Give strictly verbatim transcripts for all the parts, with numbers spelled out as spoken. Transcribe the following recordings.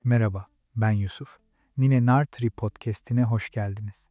Merhaba, ben Yusuf. Nine Nartri podcast'ine hoş geldiniz.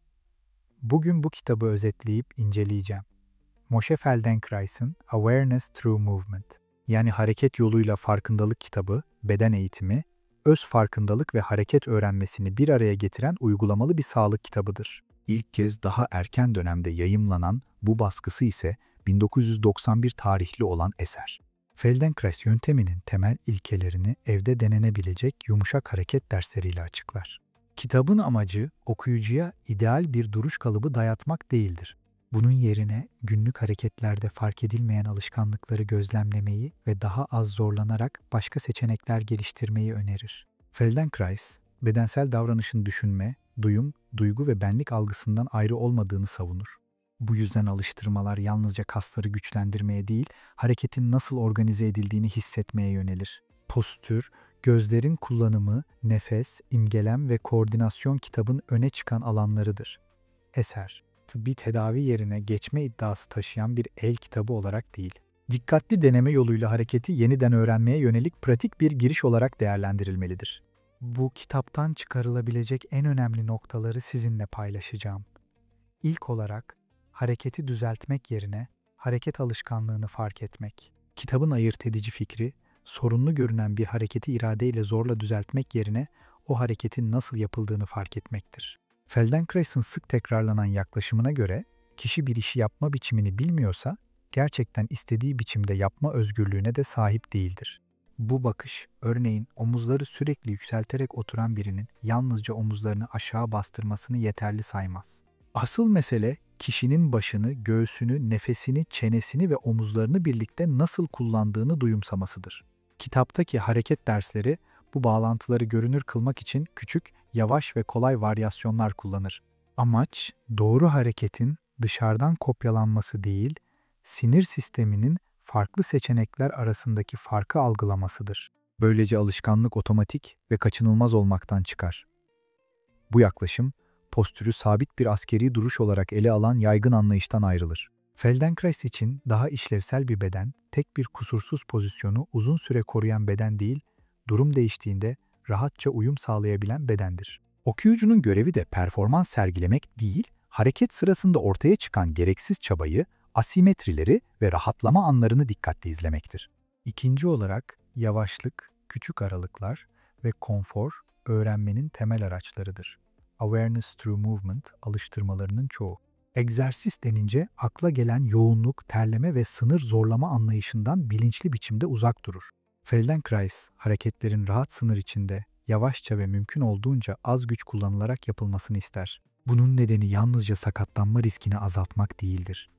Bugün bu kitabı özetleyip inceleyeceğim. Moshe Feldenkrais'in Awareness Through Movement, yani hareket yoluyla farkındalık kitabı, beden eğitimi, öz farkındalık ve hareket öğrenmesini bir araya getiren uygulamalı bir sağlık kitabıdır. İlk kez daha erken dönemde yayımlanan bu baskısı ise bin dokuz yüz doksan bir tarihli olan eser. Feldenkrais yönteminin temel ilkelerini evde denenebilecek yumuşak hareket dersleriyle açıklar. Kitabın amacı okuyucuya ideal bir duruş kalıbı dayatmak değildir. Bunun yerine günlük hareketlerde fark edilmeyen alışkanlıkları gözlemlemeyi ve daha az zorlanarak başka seçenekler geliştirmeyi önerir. Feldenkrais, bedensel davranışın düşünme, duyum, duygu ve benlik algısından ayrı olmadığını savunur. Bu yüzden alıştırmalar yalnızca kasları güçlendirmeye değil, hareketin nasıl organize edildiğini hissetmeye yönelir. Postür, gözlerin kullanımı, nefes, imgelem ve koordinasyon kitabın öne çıkan alanlarıdır. Eser, tıbbi tedavi yerine geçme iddiası taşıyan bir el kitabı olarak değil, dikkatli deneme yoluyla hareketi yeniden öğrenmeye yönelik pratik bir giriş olarak değerlendirilmelidir. Bu kitaptan çıkarılabilecek en önemli noktaları sizinle paylaşacağım. İlk olarak, hareketi düzeltmek yerine hareket alışkanlığını fark etmek. Kitabın ayırt edici fikri, sorunlu görünen bir hareketi iradeyle zorla düzeltmek yerine o hareketin nasıl yapıldığını fark etmektir. Feldenkrais'in sık tekrarlanan yaklaşımına göre, kişi bir işi yapma biçimini bilmiyorsa, gerçekten istediği biçimde yapma özgürlüğüne de sahip değildir. Bu bakış, örneğin omuzları sürekli yükselterek oturan birinin yalnızca omuzlarını aşağı bastırmasını yeterli saymaz. Asıl mesele, kişinin başını, göğsünü, nefesini, çenesini ve omuzlarını birlikte nasıl kullandığını duyumsamasıdır. Kitaptaki hareket dersleri bu bağlantıları görünür kılmak için küçük, yavaş ve kolay varyasyonlar kullanır. Amaç, doğru hareketin dışarıdan kopyalanması değil, sinir sisteminin farklı seçenekler arasındaki farkı algılamasıdır. Böylece alışkanlık otomatik ve kaçınılmaz olmaktan çıkar. Bu yaklaşım, postürü sabit bir askeri duruş olarak ele alan yaygın anlayıştan ayrılır. Feldenkrais için daha işlevsel bir beden, tek bir kusursuz pozisyonu uzun süre koruyan beden değil, durum değiştiğinde rahatça uyum sağlayabilen bedendir. Okuyucunun görevi de performans sergilemek değil, hareket sırasında ortaya çıkan gereksiz çabayı, asimetrileri ve rahatlama anlarını dikkatle izlemektir. İkinci olarak, yavaşlık, küçük aralıklar ve konfor, öğrenmenin temel araçlarıdır. Awareness Through Movement alıştırmalarının çoğu. Egzersiz denince akla gelen yoğunluk, terleme ve sınır zorlama anlayışından bilinçli biçimde uzak durur. Feldenkrais, hareketlerin rahat sınır içinde, yavaşça ve mümkün olduğunca az güç kullanılarak yapılmasını ister. Bunun nedeni yalnızca sakatlanma riskini azaltmak değildir.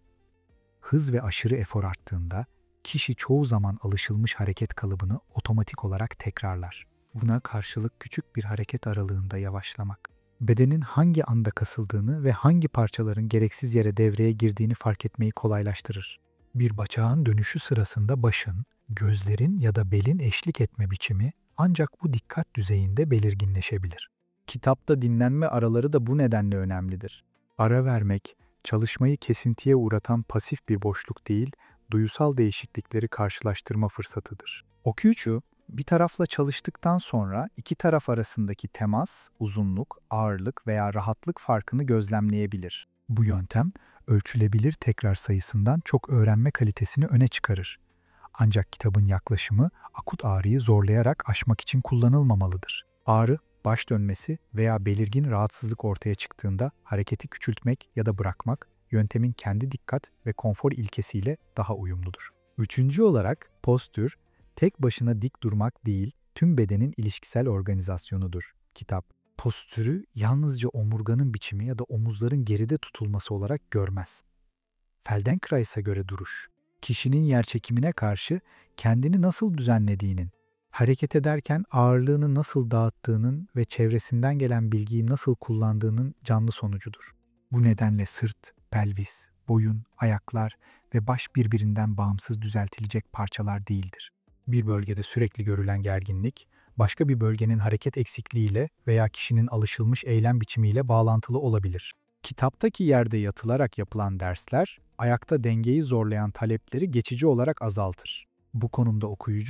Hız ve aşırı efor arttığında, kişi çoğu zaman alışılmış hareket kalıbını otomatik olarak tekrarlar. Buna karşılık küçük bir hareket aralığında yavaşlamak, bedenin hangi anda kasıldığını ve hangi parçaların gereksiz yere devreye girdiğini fark etmeyi kolaylaştırır. Bir bacağın dönüşü sırasında başın, gözlerin ya da belin eşlik etme biçimi ancak bu dikkat düzeyinde belirginleşebilir. Kitapta dinlenme araları da bu nedenle önemlidir. Ara vermek, çalışmayı kesintiye uğratan pasif bir boşluk değil, duyusal değişiklikleri karşılaştırma fırsatıdır. Okuyucu, bir tarafla çalıştıktan sonra iki taraf arasındaki temas, uzunluk, ağırlık veya rahatlık farkını gözlemleyebilir. Bu yöntem, ölçülebilir tekrar sayısından çok öğrenme kalitesini öne çıkarır. Ancak kitabın yaklaşımı akut ağrıyı zorlayarak aşmak için kullanılmamalıdır. Ağrı, baş dönmesi veya belirgin rahatsızlık ortaya çıktığında hareketi küçültmek ya da bırakmak, yöntemin kendi dikkat ve konfor ilkesiyle daha uyumludur. Üçüncü olarak postür, tek başına dik durmak değil, tüm bedenin ilişkisel organizasyonudur. Kitap, postürü yalnızca omurganın biçimi ya da omuzların geride tutulması olarak görmez. Feldenkrais'e göre duruş, kişinin yerçekimine karşı kendini nasıl düzenlediğinin, hareket ederken ağırlığını nasıl dağıttığının ve çevresinden gelen bilgiyi nasıl kullandığının canlı sonucudur. Bu nedenle sırt, pelvis, boyun, ayaklar ve baş birbirinden bağımsız düzeltilecek parçalar değildir. Bir bölgede sürekli görülen gerginlik, başka bir bölgenin hareket eksikliğiyle veya kişinin alışılmış eylem biçimiyle bağlantılı olabilir. Kitaptaki yerde yatılarak yapılan dersler, ayakta dengeyi zorlayan talepleri geçici olarak azaltır. Bu konumda okuyucu,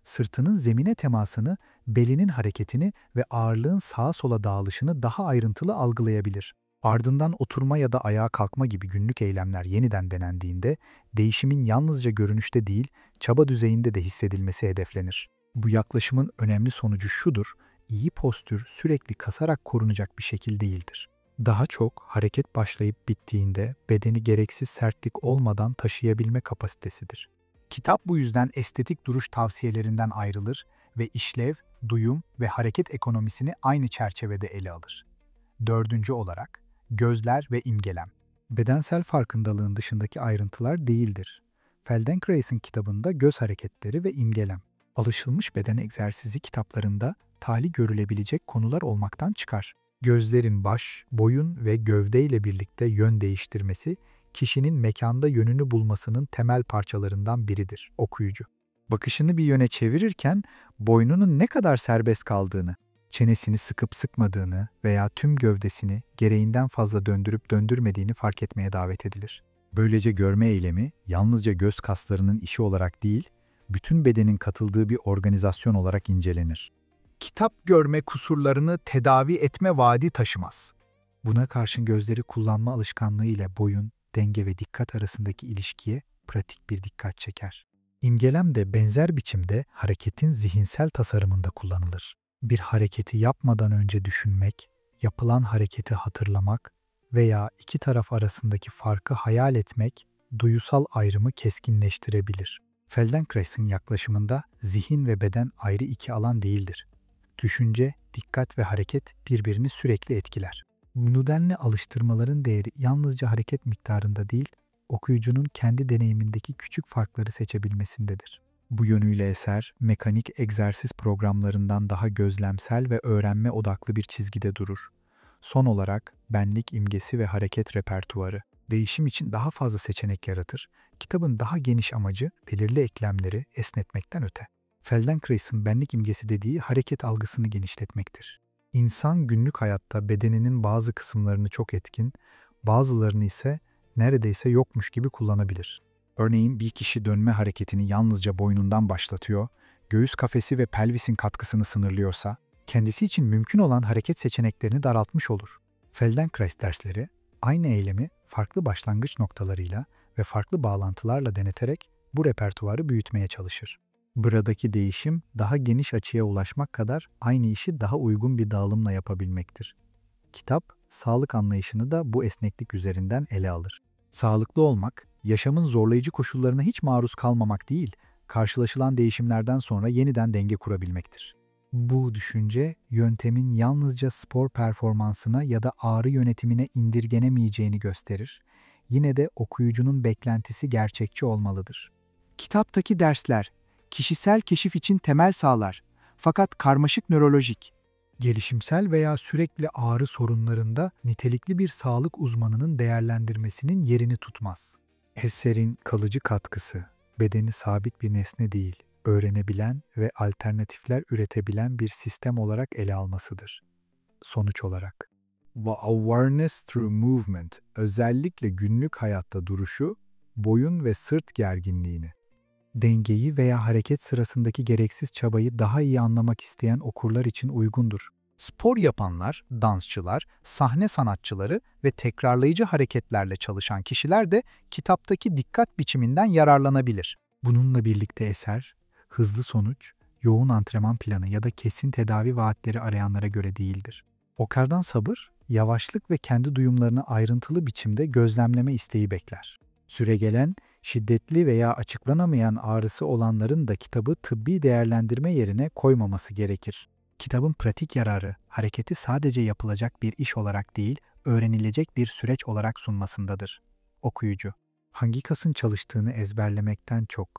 sırtının zemine temasını, belinin hareketini ve ağırlığın sağa sola dağılışını daha ayrıntılı algılayabilir. Ardından oturma ya da ayağa kalkma gibi günlük eylemler yeniden denendiğinde, değişimin yalnızca görünüşte değil, çaba düzeyinde de hissedilmesi hedeflenir. Bu yaklaşımın önemli sonucu şudur: iyi postür sürekli kasarak korunacak bir şekil değildir. Daha çok hareket başlayıp bittiğinde bedeni gereksiz sertlik olmadan taşıyabilme kapasitesidir. Kitap bu yüzden estetik duruş tavsiyelerinden ayrılır ve işlev, duyum ve hareket ekonomisini aynı çerçevede ele alır. Dördüncü olarak, gözler ve imgelem. Bedensel farkındalığın dışındaki ayrıntılar değildir. Feldenkrais'in kitabında göz hareketleri ve imgelem, alışılmış beden egzersizi kitaplarında tali görülebilecek konular olmaktan çıkar. Gözlerin baş, boyun ve gövdeyle birlikte yön değiştirmesi, kişinin mekanda yönünü bulmasının temel parçalarından biridir, okuyucu. Bakışını bir yöne çevirirken boynunun ne kadar serbest kaldığını, çenesini sıkıp sıkmadığını veya tüm gövdesini gereğinden fazla döndürüp döndürmediğini fark etmeye davet edilir. Böylece görme eylemi yalnızca göz kaslarının işi olarak değil, bütün bedenin katıldığı bir organizasyon olarak incelenir. Kitap görme kusurlarını tedavi etme vaadi taşımaz. Buna karşın gözleri kullanma alışkanlığı ile boyun, denge ve dikkat arasındaki ilişkiye pratik bir dikkat çeker. İmgelem de benzer biçimde hareketin zihinsel tasarımında kullanılır. Bir hareketi yapmadan önce düşünmek, yapılan hareketi hatırlamak veya iki taraf arasındaki farkı hayal etmek, duyusal ayrımı keskinleştirebilir. Feldenkrais'in yaklaşımında zihin ve beden ayrı iki alan değildir. Düşünce, dikkat ve hareket birbirini sürekli etkiler. Bu nedenle alıştırmaların değeri yalnızca hareket miktarında değil, okuyucunun kendi deneyimindeki küçük farkları seçebilmesindedir. Bu yönüyle eser, mekanik egzersiz programlarından daha gözlemsel ve öğrenme odaklı bir çizgide durur. Son olarak, benlik imgesi ve hareket repertuarı, değişim için daha fazla seçenek yaratır, kitabın daha geniş amacı belirli eklemleri esnetmekten öte. Feldenkrais'in benlik imgesi dediği hareket algısını genişletmektir. İnsan günlük hayatta bedeninin bazı kısımlarını çok etkin, bazılarını ise neredeyse yokmuş gibi kullanabilir. Örneğin bir kişi dönme hareketini yalnızca boynundan başlatıyor, göğüs kafesi ve pelvisin katkısını sınırlıyorsa, kendisi için mümkün olan hareket seçeneklerini daraltmış olur. Feldenkrais dersleri, aynı eylemi farklı başlangıç noktalarıyla ve farklı bağlantılarla deneterek bu repertuarı büyütmeye çalışır. Buradaki değişim, daha geniş açıya ulaşmak kadar aynı işi daha uygun bir dağılımla yapabilmektir. Kitap, sağlık anlayışını da bu esneklik üzerinden ele alır. Sağlıklı olmak, yaşamın zorlayıcı koşullarına hiç maruz kalmamak değil, karşılaşılan değişimlerden sonra yeniden denge kurabilmektir. Bu düşünce, yöntemin yalnızca spor performansına ya da ağrı yönetimine indirgenemeyeceğini gösterir. Yine de okuyucunun beklentisi gerçekçi olmalıdır. Kitaptaki dersler, kişisel keşif için temel sağlar, fakat karmaşık nörolojik, gelişimsel veya sürekli ağrı sorunlarında nitelikli bir sağlık uzmanının değerlendirmesinin yerini tutmaz. Eserin kalıcı katkısı, bedeni sabit bir nesne değil, öğrenebilen ve alternatifler üretebilen bir sistem olarak ele almasıdır. Sonuç olarak, awareness through movement, özellikle günlük hayatta duruşu, boyun ve sırt gerginliğini, dengeyi veya hareket sırasındaki gereksiz çabayı daha iyi anlamak isteyen okurlar için uygundur. Spor yapanlar, dansçılar, sahne sanatçıları ve tekrarlayıcı hareketlerle çalışan kişiler de kitaptaki dikkat biçiminden yararlanabilir. Bununla birlikte eser, hızlı sonuç, yoğun antrenman planı ya da kesin tedavi vaatleri arayanlara göre değildir. Okardan sabır, yavaşlık ve kendi duyumlarını ayrıntılı biçimde gözlemleme isteği bekler. Süregelen, şiddetli veya açıklanamayan ağrısı olanların da kitabı tıbbi değerlendirme yerine koymaması gerekir. Kitabın pratik yararı, hareketi sadece yapılacak bir iş olarak değil, öğrenilecek bir süreç olarak sunmasındadır. Okuyucu, hangi kasın çalıştığını ezberlemekten çok,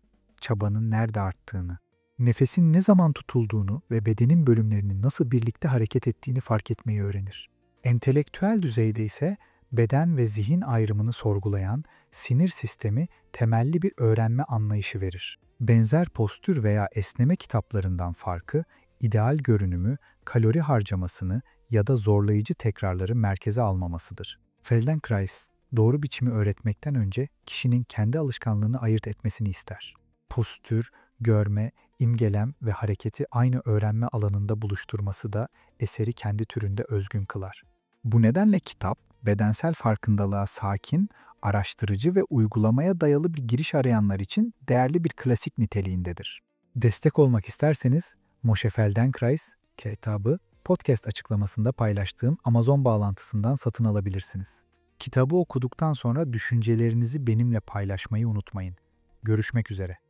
çabanın nerede arttığını, nefesin ne zaman tutulduğunu ve bedenin bölümlerinin nasıl birlikte hareket ettiğini fark etmeyi öğrenir. Entelektüel düzeyde ise beden ve zihin ayrımını sorgulayan sinir sistemi temelli bir öğrenme anlayışı verir. Benzer postür veya esneme kitaplarından farkı, ideal görünümü, kalori harcamasını ya da zorlayıcı tekrarları merkeze almamasıdır. Feldenkrais, doğru biçimi öğretmekten önce kişinin kendi alışkanlığını ayırt etmesini ister. Postür, Görme, imgelem ve hareketi aynı öğrenme alanında buluşturması da eseri kendi türünde özgün kılar. Bu nedenle kitap, bedensel farkındalığa sakin, araştırıcı ve uygulamaya dayalı bir giriş arayanlar için değerli bir klasik niteliğindedir. Destek olmak isterseniz Moshe Feldenkrais kitabı podcast açıklamasında paylaştığım Amazon bağlantısından satın alabilirsiniz. Kitabı okuduktan sonra düşüncelerinizi benimle paylaşmayı unutmayın. Görüşmek üzere.